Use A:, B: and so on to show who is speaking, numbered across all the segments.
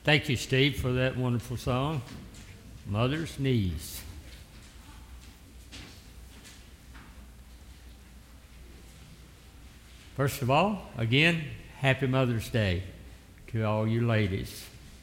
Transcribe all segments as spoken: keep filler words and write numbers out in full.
A: Thank you, Steve, for that wonderful song, Mother's Knees. First of all, again, happy Mother's Day to all you ladies.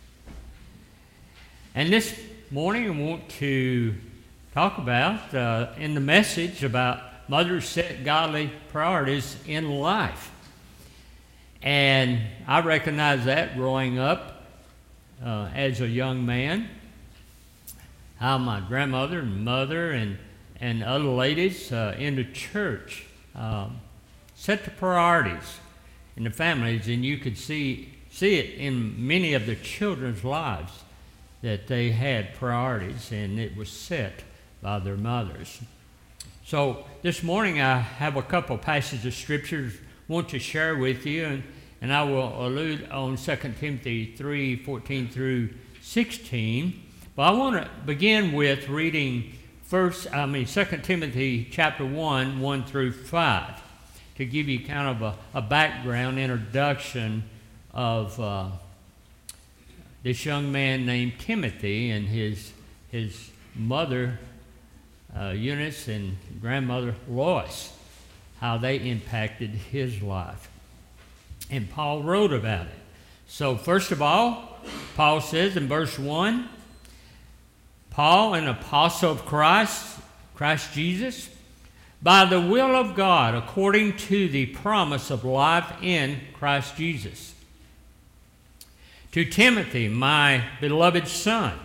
A: And this morning I want to talk about, uh, in the message, about mothers set godly priorities in life. And I recognize that growing up uh, as a young man, how my grandmother and mother and, and other ladies uh, in the church um, set the priorities in the families, and you could see see it in many of the children's lives that they had priorities, and it was set by their mothers. So this morning I have a couple passages of scriptures I want to share with you, and, and I will allude on Second Timothy three, fourteen through sixteen. But I want to begin with reading first, I mean Second Timothy chapter one, one through five, to give you kind of a, a background introduction of uh, this young man named Timothy and his his mother uh, Eunice and grandmother Lois, how they impacted his life. And Paul wrote about it. So first of all, Paul says in verse one, Paul, an apostle of Christ, Christ Jesus, by the will of God, according to the promise of life in Christ Jesus. To Timothy, my beloved son,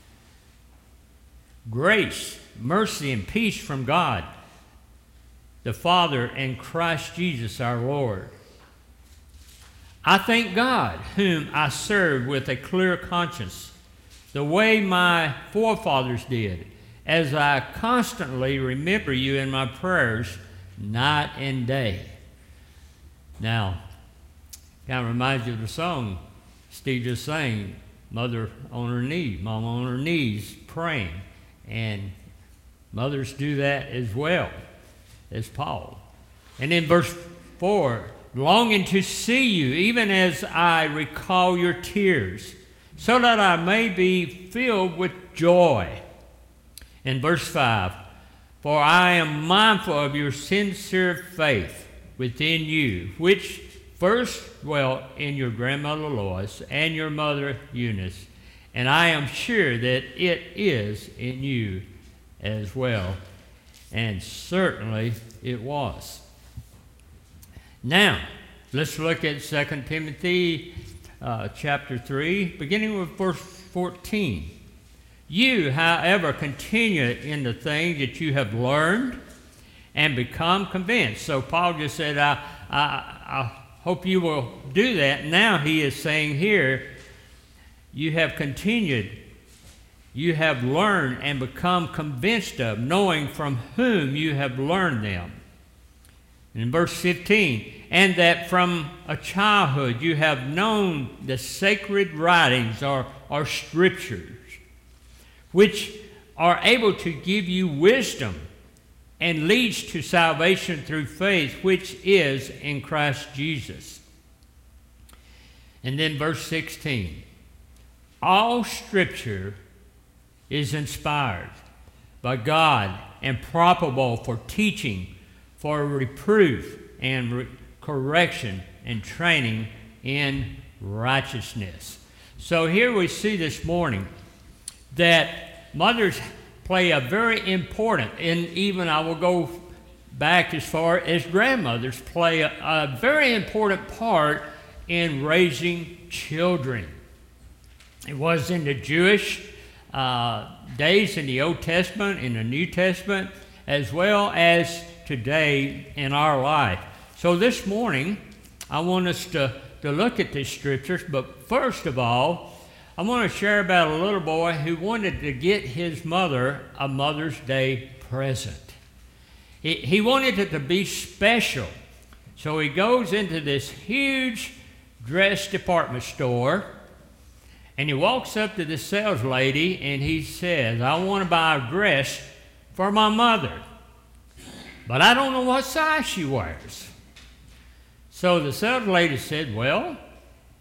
A: grace, mercy, and peace from God, the Father, and Christ Jesus our Lord. I thank God, whom I serve with a clear conscience, the way my forefathers did, as I constantly remember you in my prayers night and day. Now, kind of reminds you of the song Steve just sang, mother on her knees, mom on her knees praying. And mothers do that as well as Paul. And in verse four, longing to see you, even as I recall your tears, so that I may be filled with joy. In verse five, for I am mindful of your sincere faith within you, which first dwelt in your grandmother Lois and your mother Eunice, and I am sure that it is in you as well. And certainly it was. Now, let's look at Second Timothy uh, chapter three, beginning with verse fourteen. You, however, continue in the things that you have learned and become convinced. So Paul just said, I, I, I hope you will do that. Now he is saying here, you have continued, you have learned and become convinced of, knowing from whom you have learned them. And in verse fifteen, and that from a childhood you have known the sacred writings or, or scriptures, which are able to give you wisdom and leads to salvation through faith, which is in Christ Jesus. And then verse sixteen, all scripture is inspired by God and profitable for teaching, for reproof and re- correction and training in righteousness. So here we see this morning that mothers play a very important, and even I will go back as far as grandmothers play a, a very important part in raising children. It was in the Jewish uh, days in the Old Testament, in the New Testament, as well as today in our life. So this morning, I want us to, to look at these scriptures, but first of all, I want to share about a little boy who wanted to get his mother a Mother's Day present. He, he wanted it to be special. So he goes into this huge dress department store, and he walks up to the sales lady, and he says, I want to buy a dress for my mother, but I don't know what size she wears. So the sales lady said, well,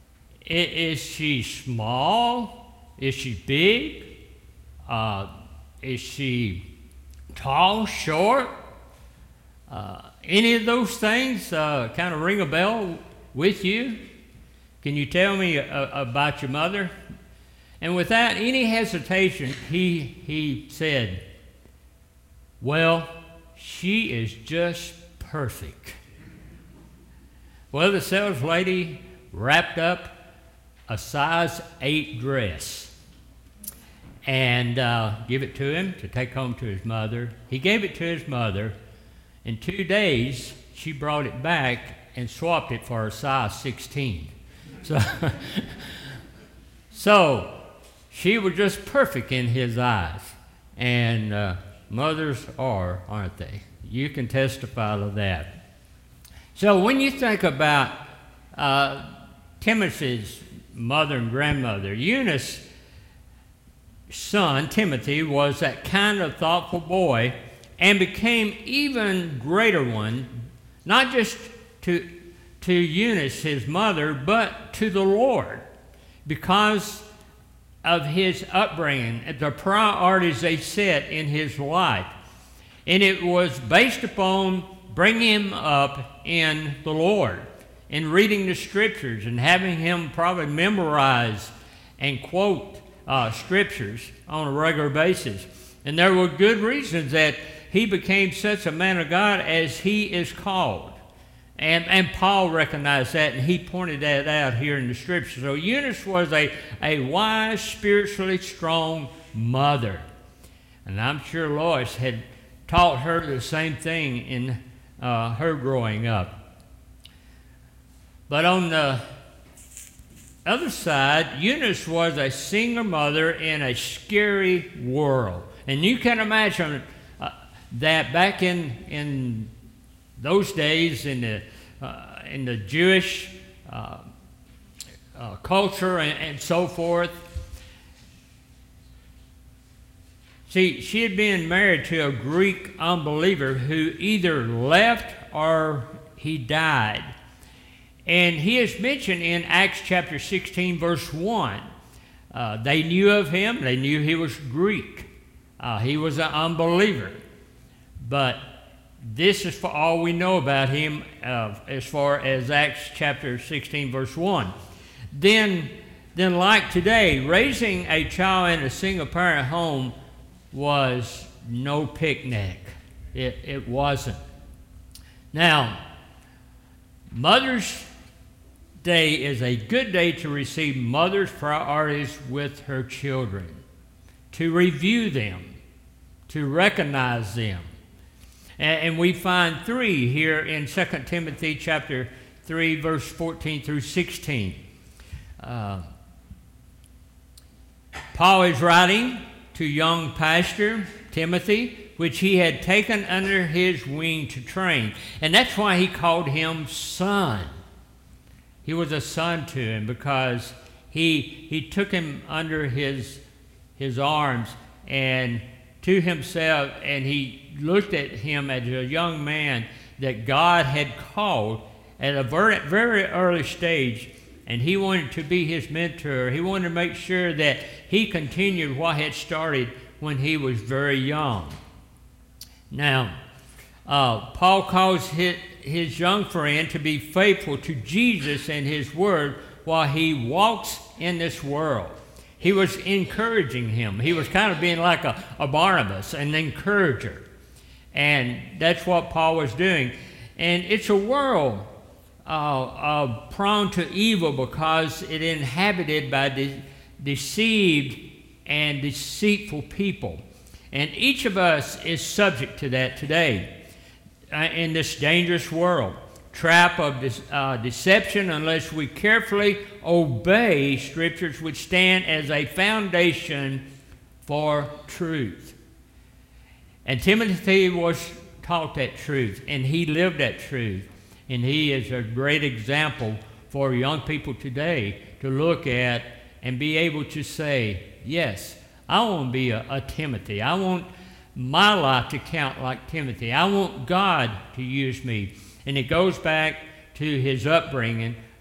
A: Is she small? Is she big? Uh, is she tall, short? Uh, any of those things uh, kind of ring a bell with you? Can you tell me uh, about your mother? And without any hesitation, he, he said, well, she is just perfect. Well, the sales lady wrapped up a size eight dress and uh, give it to him to take home to his mother. He gave it to his mother. In two days, she brought it back and swapped it for a size sixteen. So, so she was just perfect in his eyes. And uh, mothers are, aren't they? You can testify to that. So when you think about uh, Timothy's mother and grandmother, Eunice's son, Timothy, was that kind of thoughtful boy and became even greater one, not just to, to Eunice, his mother, but to the Lord, because of his upbringing, the priorities they set in his life. And it was based upon bringing him up in the Lord and reading the scriptures and having him probably memorize and quote uh, scriptures on a regular basis. And there were good reasons that he became such a man of God as he is called. And, and Paul recognized that, and he pointed that out here in the scripture. So Eunice was a, a wise, spiritually strong mother. And I'm sure Lois had taught her the same thing in uh, her growing up. But on the other side, Eunice was a single mother in a scary world. And you can imagine uh, that back in, in those days in the, uh, in the Jewish uh, uh, culture and, and so forth. See, she had been married to a Greek unbeliever who either left or he died. And he is mentioned in Acts chapter sixteen, verse one. Uh, they knew of him. They knew he was Greek. Uh, he was an unbeliever. But this is for all we know about him uh, as far as Acts chapter sixteen, verse one. Then, then, like today, raising a child in a single-parent home was no picnic. It, it wasn't. Now, Mother's Day is a good day to receive mother's priorities with her children, to review them, to recognize them. And, and we find three here in Second Timothy chapter three, verse fourteen through sixteen. Uh, Paul is writing to young pastor Timothy, which he had taken under his wing to train. And that's why he called him son. He was a son to him because he, he took him under his, his arms and to himself, and he looked at him as a young man that God had called at a very, very early stage, and he wanted to be his mentor. He wanted to make sure that he continued what had started when he was very young. Now, uh, Paul calls his, his young friend to be faithful to Jesus and his word while he walks in this world. He was encouraging him. He was kind of being like a, a Barnabas, an encourager. And that's what Paul was doing. And it's a world uh, uh, prone to evil because it is inhabited by de- deceived and deceitful people. And each of us is subject to that today uh, in this dangerous world. Trap of de- uh, deception unless we carefully obey scriptures which stand as a foundation for truth. And Timothy was taught that truth, and he lived that truth. And he is a great example for young people today to look at and be able to say, yes, I want to be a, a Timothy. I want my life to count like Timothy. I want God to use me. And it goes back to his upbringing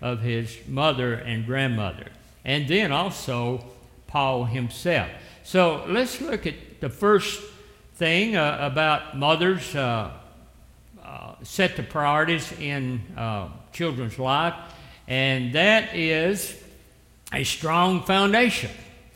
A: of his mother and grandmother. And then also Paul himself. So let's look at the first thing uh, about mothers uh, uh, set the priorities in uh, children's life, and that is a strong foundation.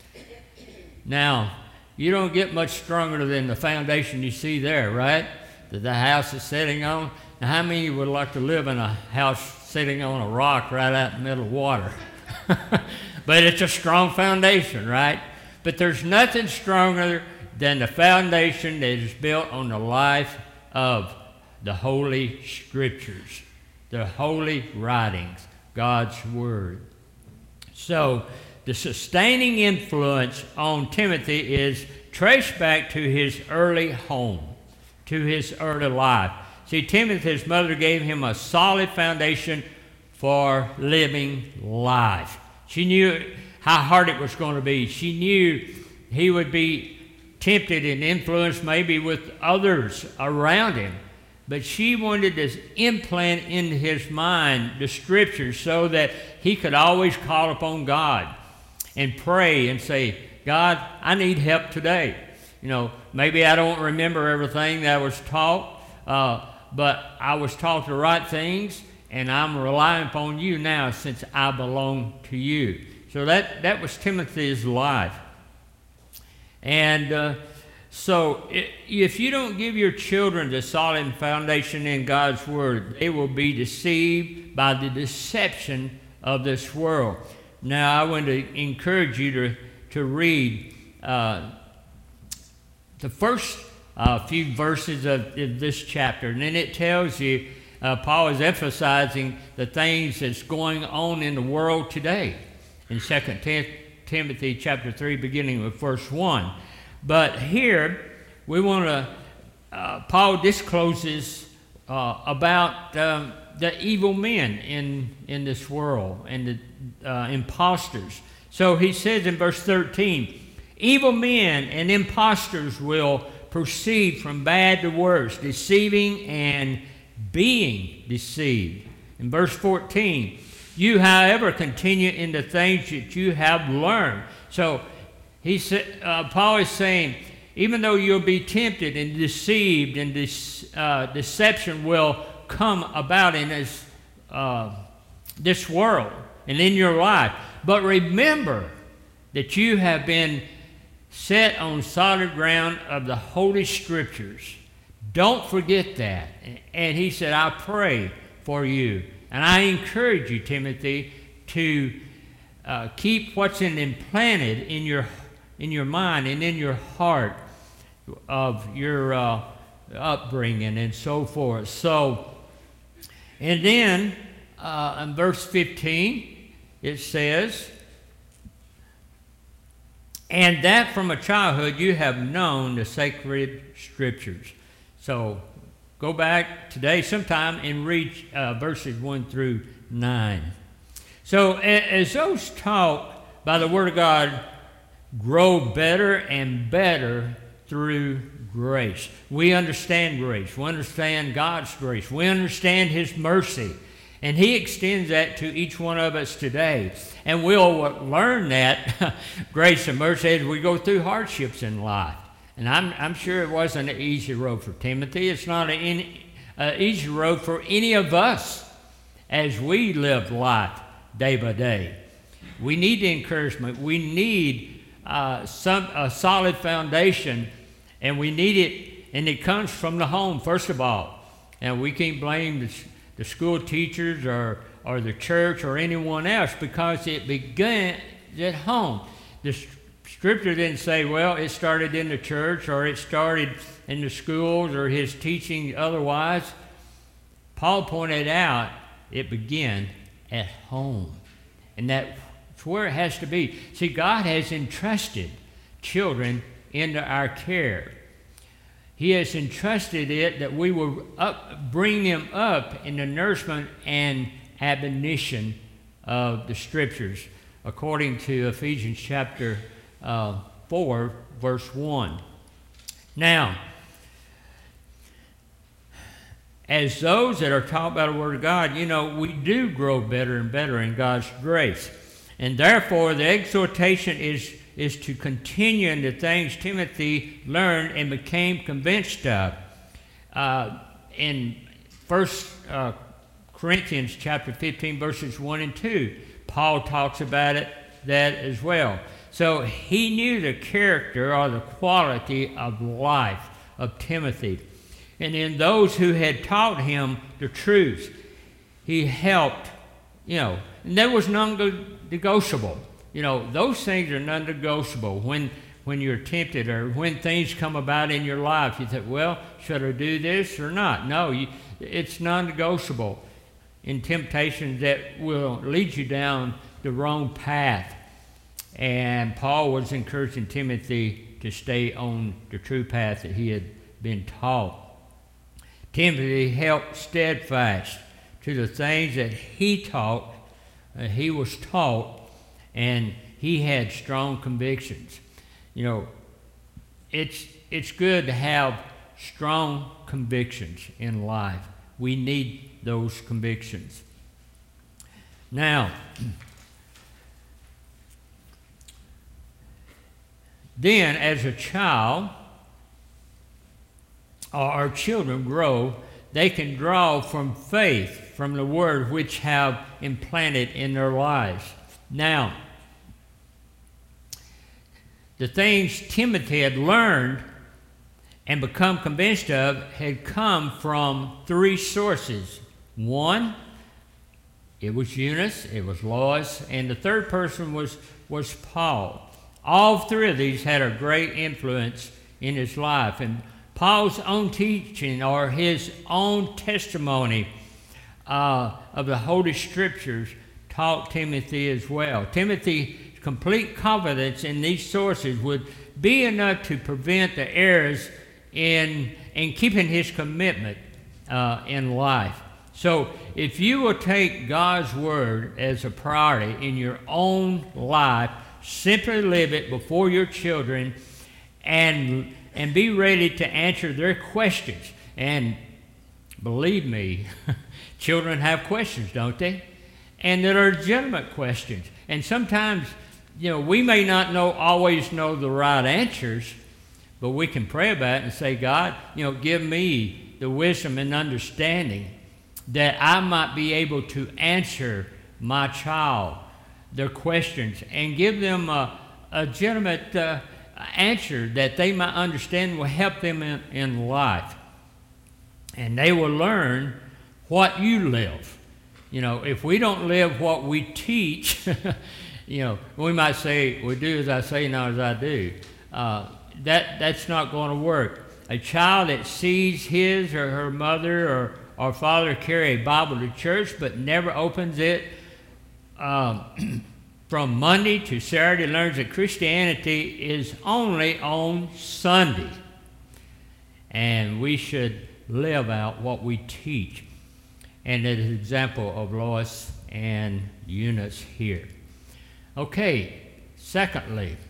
A: Now, you don't get much stronger than the foundation you see there, right? That the house is sitting on. Now, how many would like to live in a house sitting on a rock right out in the middle of water? But it's a strong foundation, right? But there's nothing stronger than the foundation that is built on the life of the Holy Scriptures, the holy writings, God's Word. So the sustaining influence on Timothy is traced back to his early home, to his early life. See, Timothy's mother gave him a solid foundation for living life. She knew how hard it was going to be. She knew he would be tempted and influenced maybe with others around him. But she wanted to implant into his mind the Scriptures so that he could always call upon God and pray and say, God, I need help today. You know, maybe I don't remember everything that I was taught, uh, but I was taught the right things, and I'm relying upon you now since I belong to you. So that, that was Timothy's life. And uh, so if you don't give your children the solid foundation in God's Word, they will be deceived by the deception of this world. Now, I want to encourage you to, to read uh, the first uh, few verses of, of this chapter, and then it tells you, uh, Paul is emphasizing the things that's going on in the world today in Second Timothy chapter three, beginning with verse one. But here, we want to, uh, Paul discloses uh, about um, the evil men in, in this world and the uh, imposters. So he says in verse thirteen, evil men and imposters will proceed from bad to worse, deceiving and being deceived. In verse fourteen, you, however, continue in the things that you have learned. So he said, uh, Paul is saying, even though you'll be tempted and deceived, and this uh, deception will come about in this uh, this world and in your life, but remember that you have been set on solid ground of the Holy Scriptures. Don't forget that. And he said, I pray for you. And I encourage you, Timothy, to uh, keep what's in implanted in your in your mind and in your heart of your uh, upbringing and so forth. So, and then uh, in verse fifteen, it says, and that from a childhood you have known the sacred Scriptures. So go back today sometime and read uh, verses one through nine. So as those taught by the Word of God grow better and better through grace. We understand grace. We understand God's grace. We understand His mercy. And He extends that to each one of us today. And we'll learn that grace and mercy as we go through hardships in life. And I'm, I'm sure it wasn't an easy road for Timothy. It's not an uh, easy road for any of us as we live life day by day. We need the encouragement. We need uh, some a solid foundation, and we need it, and it comes from the home, first of all. And we can't blame the, the school teachers or, or the church or anyone else, because it began at home. The Scripture didn't say, well, it started in the church or it started in the schools or his teaching otherwise. Paul pointed out it began at home. And that's where it has to be. See, God has entrusted children into our care. He has entrusted it that we will up, bring them up in the nourishment and admonition of the Scriptures, according to Ephesians chapter Uh, four, verse one. Now, as those that are taught by the Word of God, you know, we do grow better and better in God's grace. And therefore, the exhortation is, is to continue in the things Timothy learned and became convinced of. Uh, in First uh, Corinthians chapter fifteen, verses one and two, Paul talks about it, that as well. So he knew the character or the quality of life of Timothy. And in those who had taught him the truth, he helped, you know, and that was non-negotiable. You know, those things are non-negotiable. When when you're tempted or when things come about in your life, you think, well, should I do this or not? No, you, it's non-negotiable in temptations that will lead you down the wrong path. And Paul was encouraging Timothy to stay on the true path that he had been taught. Timothy held steadfast to the things that he taught, uh, he was taught, and he had strong convictions. You know, it's it's good to have strong convictions in life. We need those convictions. Now, then as a child, or our children grow, they can draw from faith, from the Word which have implanted in their lives. Now, the things Timothy had learned and become convinced of had come from three sources. One, it was Eunice, it was Lois, and the third person was, was Paul. All three of these had a great influence in his life. And Paul's own teaching or his own testimony uh, of the Holy Scriptures taught Timothy as well. Timothy's complete confidence in these sources would be enough to prevent the errors in, in keeping his commitment uh, in life. So if you will take God's Word as a priority in your own life, simply live it before your children and and be ready to answer their questions. And believe me, children have questions, don't they? And that are legitimate questions. And sometimes, you know, we may not know always know the right answers, but we can pray about it and say, God, you know, give me the wisdom and understanding that I might be able to answer my child their questions and give them a, a legitimate uh, answer that they might understand will help them in, in life. And they will learn what you live. You know, if we don't live what we teach, you know, we might say, well, do as I say, not as I do. Uh, that, that's not going to work. A child that sees his or her mother or, or father carry a Bible to church but never opens it, um, from Monday to Saturday, learns that Christianity is only on Sunday. And we should live out what we teach. And there's an example of Lois and Eunice here. Okay, secondly,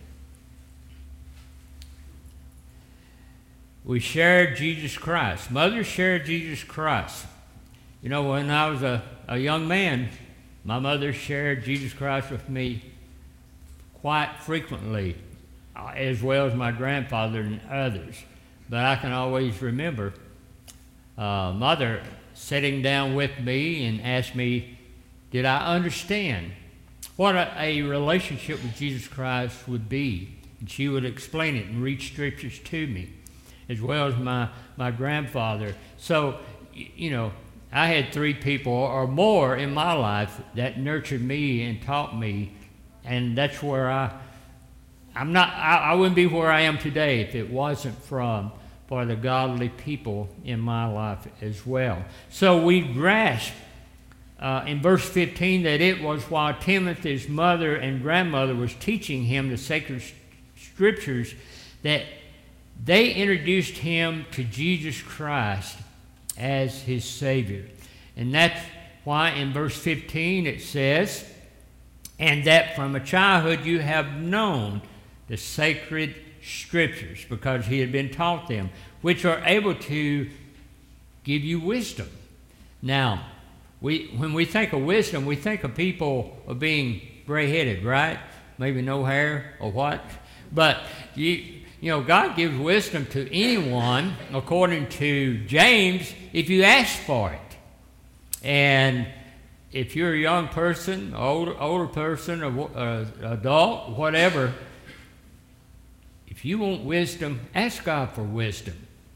A: we shared Jesus Christ. Mother shared Jesus Christ. You know, when I was a, a young man, my mother shared Jesus Christ with me quite frequently, uh, as well as my grandfather and others. But I can always remember uh, Mother sitting down with me and asked me, did I understand what a, a relationship with Jesus Christ would be? And she would explain it and read scriptures to me, as well as my, my grandfather. So, you know, I had three people or more in my life that nurtured me and taught me, and that's where I, I'm not, I, I wouldn't be where I am today if it wasn't from, for the godly people in my life as well. So we grasp uh, in verse fifteen that it was while Timothy's mother and grandmother was teaching him the sacred scriptures that they introduced him to Jesus Christ as his Savior. And that's why in verse fifteen it says, and that from a childhood you have known the sacred scriptures, because he had been taught them, which are able to give you wisdom. Now, we when we think of wisdom, we think of people of being gray-headed, right? Maybe no hair or what. But you, you know, God gives wisdom to anyone, according to James, if you ask for it. And if you're a young person, older older person, or uh, adult, whatever, if you want wisdom, ask God for wisdom.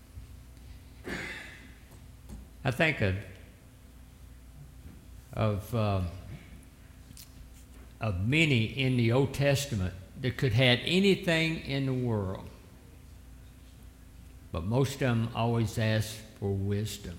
A: I think of of, uh, of many in the Old Testament that could have anything in the world, but most of them always asked for wisdom.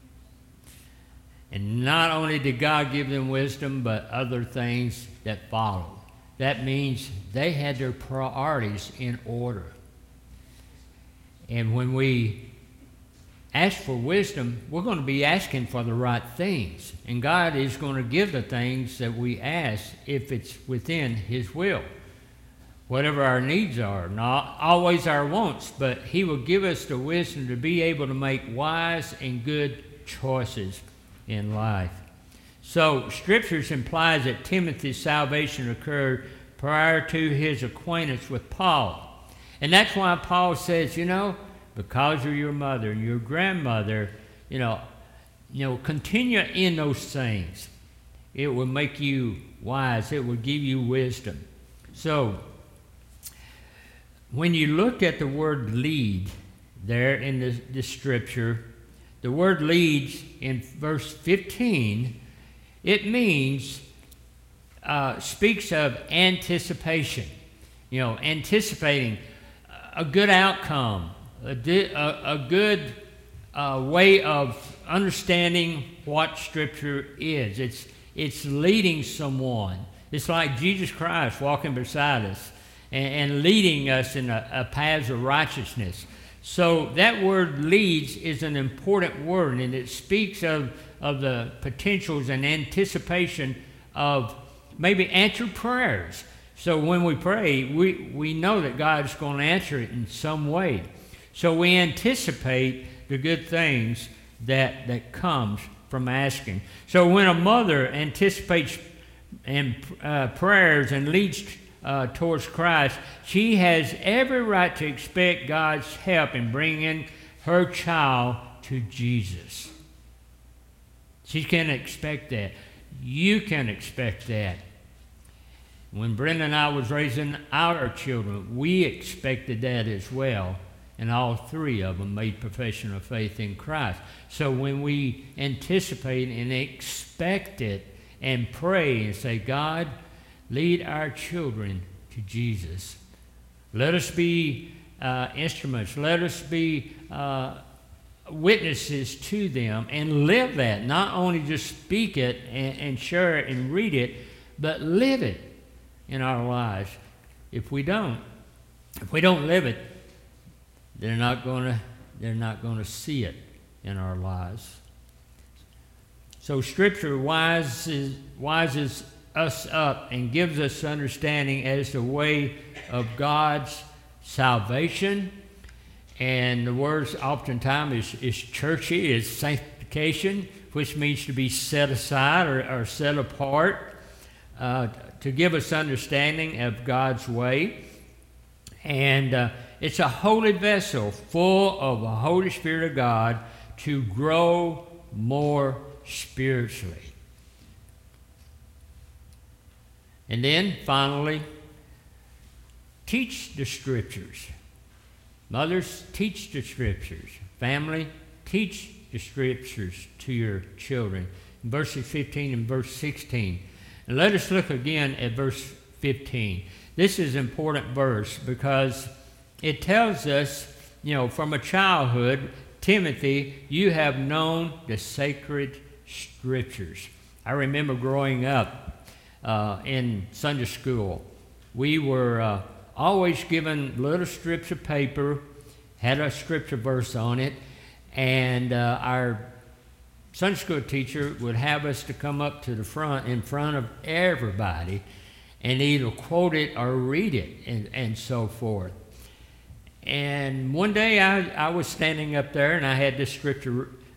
A: And not only did God give them wisdom, but other things that followed. That means they had their priorities in order. And when we ask for wisdom, we're going to be asking for the right things. And God is going to give the things that we ask if it's within His will. Whatever our needs are, not always our wants, but He will give us the wisdom to be able to make wise and good choices in life. So, Scriptures implies that Timothy's salvation occurred prior to his acquaintance with Paul. And that's why Paul says, you know, because of your mother and your grandmother, you know, you know, continue in those things. It will make you wise. It will give you wisdom. So, when you look at the word lead there in the, the Scripture, the word leads in verse fifteen, it means, uh, speaks of anticipation. You know, anticipating a good outcome, a, di- a, a good uh, way of understanding what Scripture is. It's, it's leading someone. It's like Jesus Christ walking beside us and, and leading us in a, a path of righteousness. So that word leads is an important word, and it speaks of, of the potentials and anticipation of maybe answered prayers. So when we pray, we, we know that God's going to answer it in some way. So we anticipate the good things that, that comes from asking. So when a mother anticipates and uh, prayers and leads Uh, towards Christ, she has every right to expect God's help in bringing her child to Jesus. She can expect that. You can expect that. When Brenda and I was raising our children, we expected that as well, and all three of them made profession of faith in Christ. So when we anticipate and expect it and pray and say, God, lead our children to Jesus. Let us be uh, instruments. Let us be uh, witnesses to them and live that. Not only just speak it and, and share it and read it, but live it in our lives. If we don't, if we don't live it, they're not going to they're not going to see it in our lives. So Scripture wises wises us up and gives us understanding as the way of God's salvation. And the words oftentimes is, is churchy, is sanctification, which means to be set aside or, or set apart, uh, to give us understanding of God's way. And uh, it's a holy vessel full of the Holy Spirit of God to grow more spiritually. And then, finally, teach the Scriptures. Mothers, teach the Scriptures. Family, teach the Scriptures to your children. In verses fifteen and verse sixteen. And let us look again at verse fifteen. This is an important verse because it tells us, you know, from a childhood, Timothy, you have known the sacred Scriptures. I remember growing up Uh, in Sunday school, we were uh, always given little strips of paper, had a scripture verse on it, and uh, our Sunday school teacher would have us to come up to the front, in front of everybody, and either quote it or read it, and, and so forth. And one day I, I was standing up there, and I had this scripture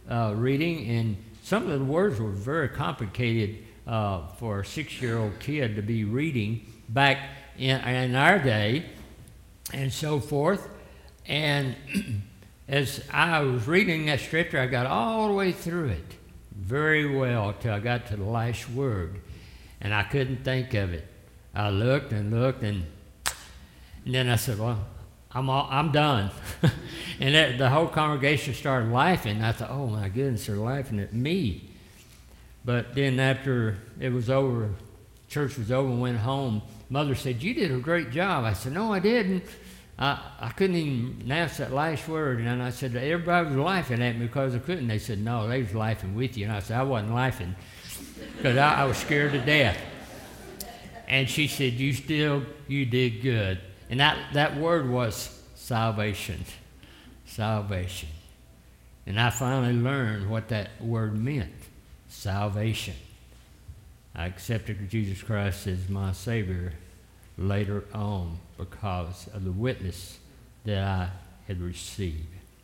A: uh, reading, and some of the words were very complicated uh, for a six-year-old kid to be reading back in, in our day, and so forth. And as I was reading that scripture, I got all the way through it very well till I got to the last word, and I couldn't think of it. I looked and looked, and, and then I said, well, I'm all, I'm done. And that, the whole congregation started laughing. I thought, oh my goodness, they're laughing at me. But then after it was over, church was over and went home, Mother said, you did a great job. I said, no, I didn't. I, I couldn't even pronounce that last word. And I said, everybody was laughing at me because I couldn't. They said, no, they was laughing with you. And I said, I wasn't laughing because I, I was scared to death. And she said, you still, you did good. And that, that word was salvation. Salvation. And I finally learned what that word meant. Salvation. I accepted Jesus Christ as my Savior later on because of the witness that I had received.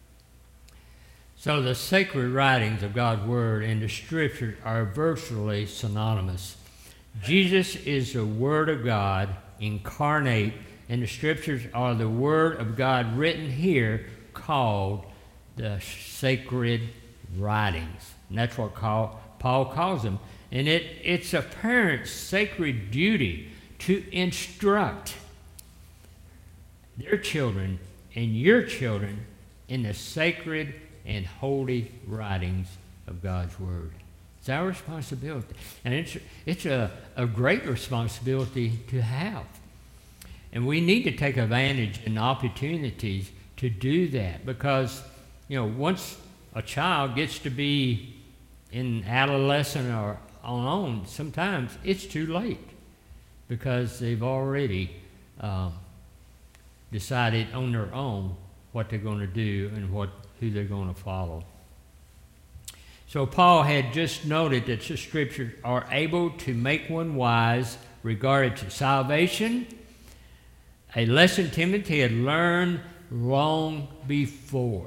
A: So the sacred writings of God's Word and the Scriptures are virtually synonymous. Jesus is the Word of God incarnate, and the Scriptures are the Word of God written here, called the sacred writings. And that's what call, Paul calls them. And it, it's a parent's sacred duty to instruct their children and your children in the sacred and holy writings of God's Word. It's our responsibility. And it's, it's a, a great responsibility to have. And we need to take advantage and opportunities to do that because, you know, once a child gets to be in adolescent or on on, sometimes it's too late because they've already um, decided on their own what they're going to do and what who they're going to follow. So Paul had just noted that the Scriptures are able to make one wise regarding to salvation, a lesson Timothy had learned long before.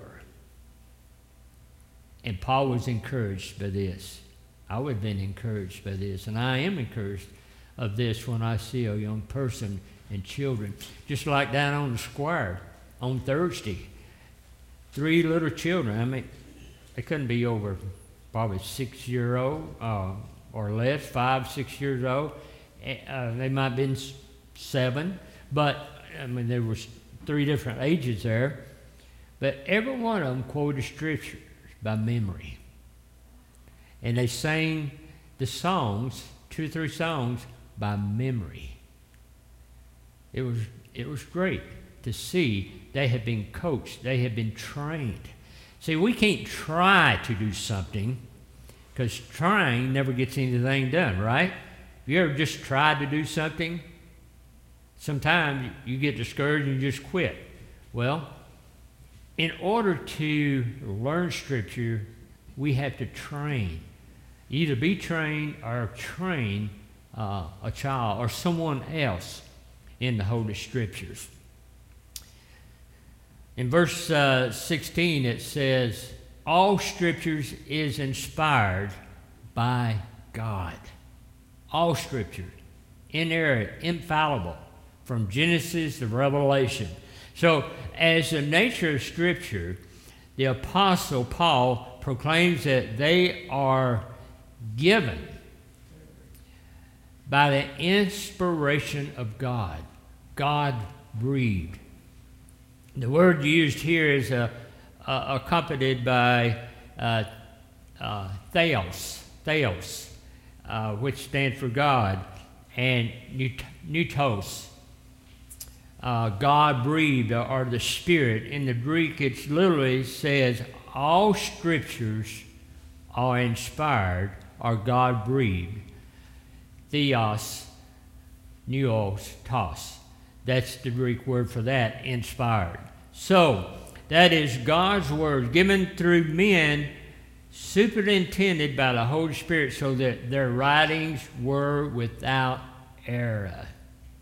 A: And Paul was encouraged by this. I would have been encouraged by this, and I am encouraged of this when I see a young person and children. Just like down on the square on Thursday, three little children. I mean, they couldn't be over probably six year old uh, or less, five, six years old. Uh, they might have been seven, but I mean, there was three different ages there. But every one of them quoted Scriptures by memory. And they sang the songs, two or three songs, by memory. It was, it was great to see they had been coached, they had been trained. See, we can't try to do something because trying never gets anything done, right? Have you ever just tried to do something? Sometimes you get discouraged and you just quit. Well, in order to learn Scripture, we have to train. Either be trained or train uh, a child or someone else in the Holy Scriptures. In verse uh, sixteen it says, all Scriptures is inspired by God. All Scripture, inerrant, infallible, from Genesis to Revelation. So, as the nature of Scripture, the Apostle Paul proclaims that they are given by the inspiration of God. God breathed. The word used here is uh, uh, accompanied by uh, uh, theos, theos, uh, which stands for God, and pneustos, uh, God breathed, or the Spirit. In the Greek, it literally says all Scriptures are inspired or God breathed. Theos, neos, tos. That's the Greek word for that, inspired. So, that is God's word given through men, superintended by the Holy Spirit, so that their writings were without error.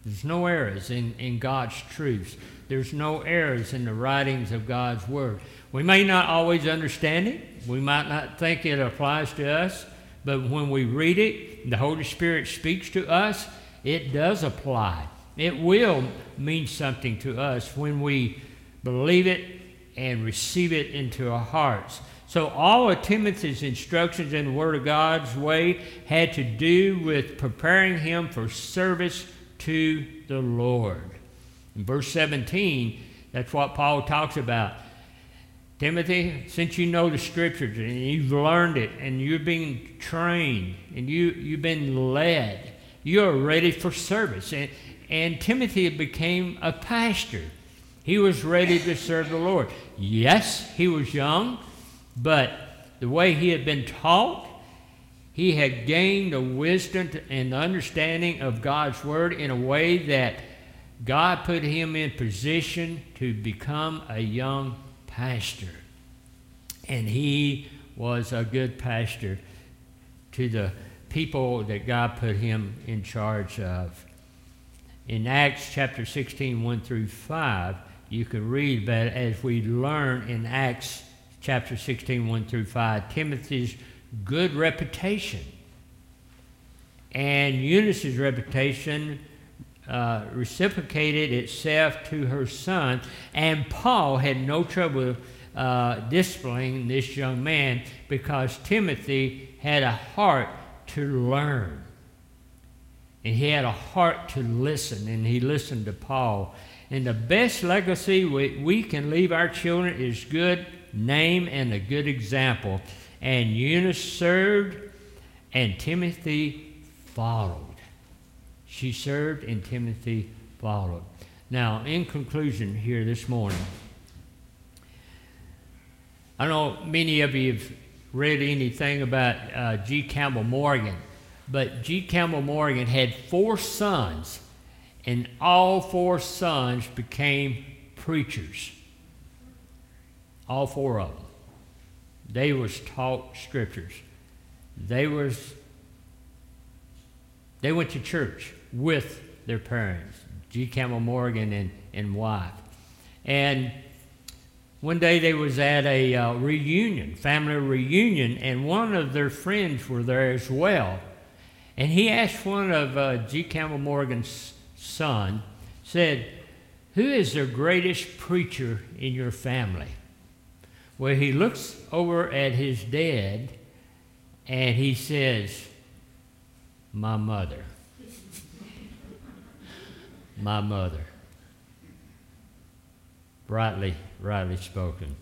A: There's no errors in, in God's truths. There's no errors in the writings of God's Word. We may not always understand it. We might not think it applies to us. But when we read it, the Holy Spirit speaks to us, it does apply. It will mean something to us when we believe it and receive it into our hearts. So all of Timothy's instructions in the Word of God's way had to do with preparing him for service to the Lord. In verse seventeen, that's what Paul talks about. Timothy, since you know the Scriptures and you've learned it and you're being trained and you, you've been led, you're ready for service. And, and Timothy became a pastor. He was ready to serve the Lord. Yes, he was young, but the way he had been taught, he had gained the wisdom and the understanding of God's Word in a way that God put him in position to become a young pastor. And he was a good pastor to the people that God put him in charge of. In Acts chapter sixteen, one through five, you can read about it as we learn in Acts chapter sixteen, one through five, Timothy's good reputation and Eunice's reputation uh, reciprocated itself to her son, and Paul had no trouble uh, disciplining this young man because Timothy had a heart to learn. And he had a heart to listen, and he listened to Paul. And the best legacy we, we can leave our children is good name and a good example. And Eunice served, and Timothy followed. She served, and Timothy followed. Now, in conclusion here this morning, I know many of you have read anything about uh, G. Campbell Morgan, but G. Campbell Morgan had four sons, and all four sons became preachers. All four of them. They was taught scriptures. They was they went to church with their parents, G. Campbell Morgan and, and wife. And one day they was at a uh, reunion, family reunion, and one of their friends were there as well. And he asked one of uh, G. Campbell Morgan's son, said, "Who is the greatest preacher in your family?" Well, he looks over at his dad, and he says, "My mother." My mother. Rightly, rightly spoken.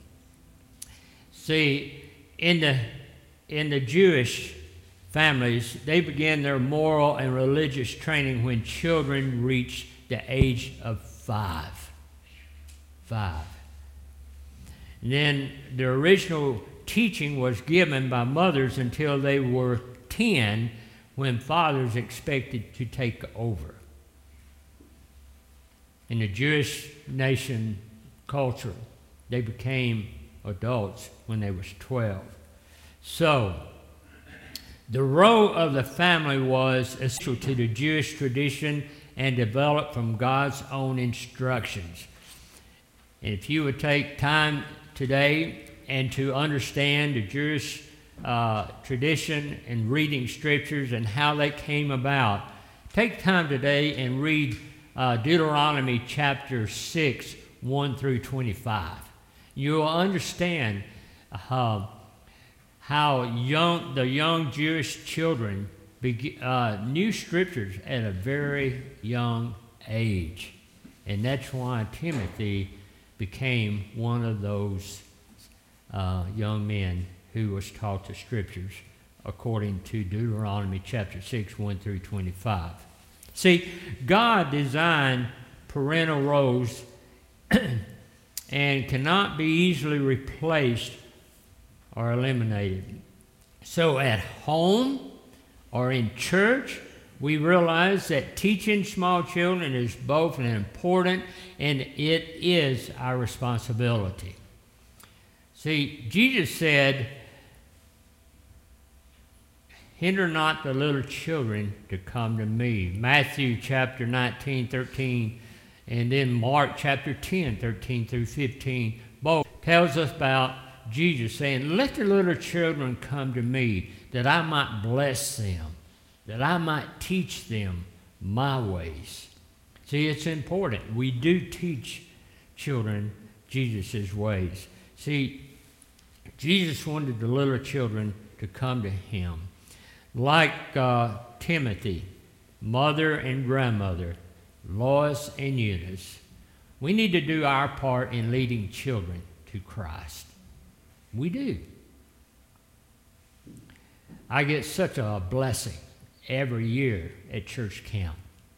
A: See, in the in the Jewish families, they began their moral and religious training when children reached the age of five. Five. And then the original teaching was given by mothers until they were ten, when fathers expected to take over. In the Jewish nation culture, they became adults when they was twelve. So, the role of the family was essential to the Jewish tradition and developed from God's own instructions. And if you would take time today and to understand the Jewish uh, tradition and reading scriptures and how they came about, take time today and read uh, Deuteronomy chapter six, one through twenty-five. You will understand uh, how young the young Jewish children be, uh, knew scriptures at a very young age. And that's why Timothy became one of those uh, young men who was taught the scriptures according to Deuteronomy chapter six, one through twenty-five. See, God designed parental roles and cannot be easily replaced or eliminated. So at home or in church, we realize that teaching small children is both an important and it is our responsibility. See, Jesus said, hinder not the little children to come to me. Matthew chapter nineteen, thirteen, and then Mark chapter ten, thirteen through fifteen, both tells us about Jesus saying, let the little children come to me, that I might bless them, that I might teach them my ways. See, it's important. We do teach children Jesus' ways. See, Jesus wanted the little children to come to him. Like uh, Timothy, mother and grandmother, Lois and Eunice, we need to do our part in leading children to Christ. We do. I get such a blessing every year at church camp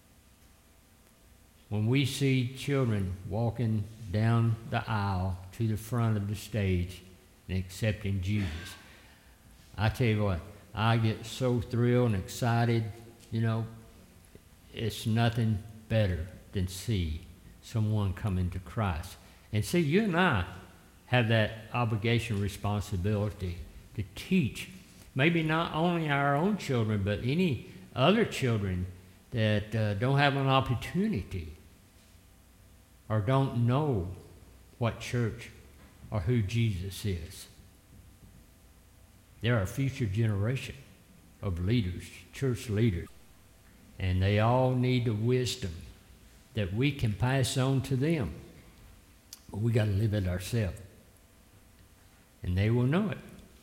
A: when we see children walking down the aisle to the front of the stage and accepting Jesus. I tell you what, I get so thrilled and excited. You know, it's nothing better than see someone come into Christ. And see, you and I have that obligation, responsibility to teach, maybe not only our own children, but any other children that uh, don't have an opportunity or don't know what church or who Jesus is. They're a future generation of leaders, church leaders, and they all need the wisdom that we can pass on to them. But we got to live it ourselves, and they will know it.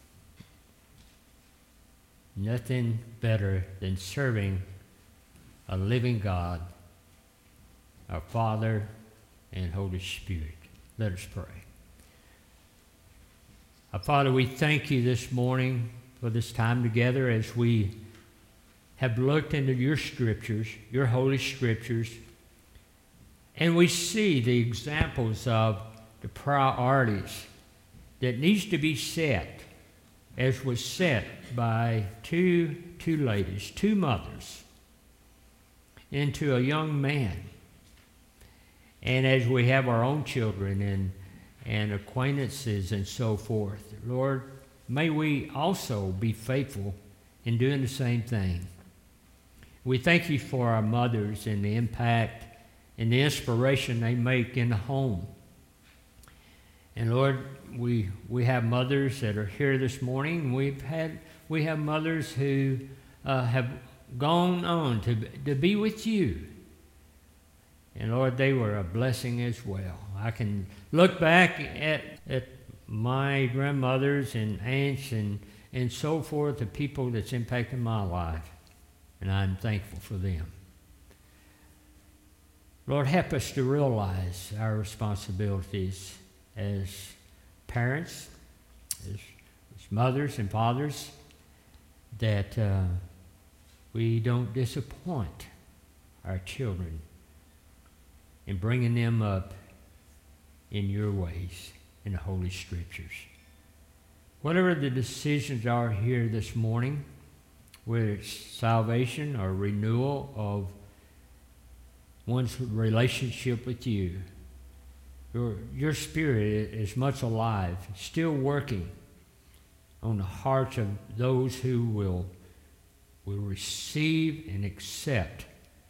A: Nothing better than serving a living God, our Father and Holy Spirit. Let us pray. Our Father, we thank you this morning for this time together as we have looked into your scriptures, your holy scriptures, and we see the examples of the priorities that needs to be set, as was set by two, two ladies, two mothers, into a young man. And as we have our own children and, and acquaintances and so forth, Lord, may we also be faithful in doing the same thing. We thank you for our mothers and the impact and the inspiration they make in the home. And Lord, we we have mothers that are here this morning. We've had we have mothers who uh, have gone on to to be with you. And Lord, they were a blessing as well. I can look back at at my grandmothers and aunts and and so forth, the people that's impacted my life, and I'm thankful for them. Lord, help us to realize our responsibilities as parents, as, as mothers and fathers, that uh, we don't disappoint our children in bringing them up in your ways, in the Holy Scriptures. Whatever the decisions are here this morning, whether it's salvation or renewal of one's relationship with you, Your, your Spirit is much alive, still working on the hearts of those who will, will receive and accept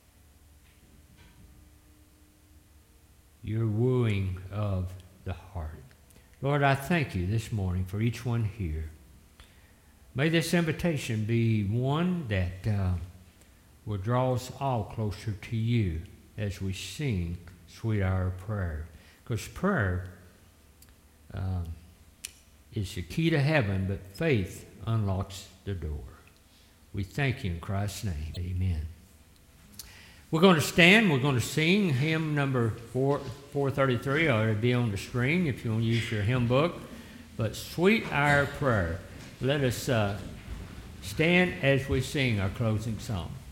A: your wooing of the heart. Lord, I thank you this morning for each one here. May this invitation be one that uh, will draw us all closer to you as we sing Sweet Hour of Prayer. Because prayer um, is the key to heaven, but faith unlocks the door. We thank you in Christ's name. Amen. We're going to stand. We're going to sing hymn number four, four thirty-three. Or it'll be on the screen if you want to use your hymn book. But Sweet Hour of Prayer. Let us uh, stand as we sing our closing song.